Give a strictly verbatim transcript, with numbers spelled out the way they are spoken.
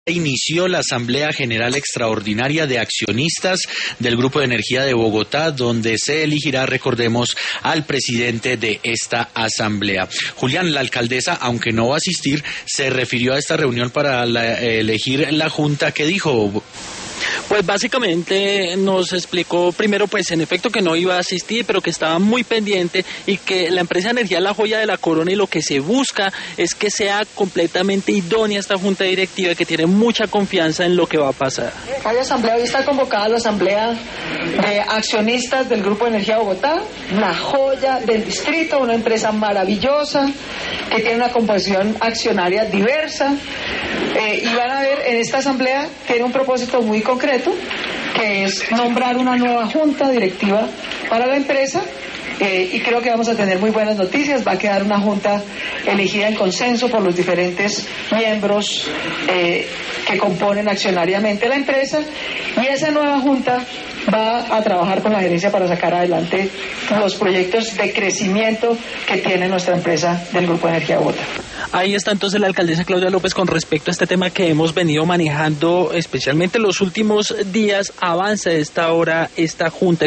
Inició la Asamblea General Extraordinaria de Accionistas del Grupo de Energía de Bogotá, donde se elegirá, recordemos, al presidente de esta asamblea. Julián, la alcaldesa, aunque no va a asistir, se refirió a esta reunión para la, elegir la junta. ¿Qué dijo? Pues básicamente nos explicó primero pues en efecto que no iba a asistir, pero que estaba muy pendiente y que la empresa de energía es la joya de la corona y lo que se busca es que sea completamente idónea esta junta directiva y que tiene mucha confianza en lo que va a pasar. Hay asamblea, hoy está convocada la asamblea de accionistas del Grupo de Energía de Bogotá, una joya del distrito, una empresa maravillosa que tiene una composición accionaria diversa. Eh, y van a ver, en esta asamblea tiene un propósito muy concreto, que es nombrar una nueva junta directiva para la empresa, eh, y creo que vamos a tener muy buenas noticias. Va a quedar una junta elegida en consenso por los diferentes miembros eh, que componen accionariamente la empresa, y esa nueva junta va a trabajar con la gerencia para sacar adelante los proyectos de crecimiento que tiene nuestra empresa del Grupo de Energía de Bogotá. Ahí está entonces la alcaldesa Claudia López con respecto a este tema que hemos venido manejando especialmente los últimos días. Avanza a esta hora esta junta.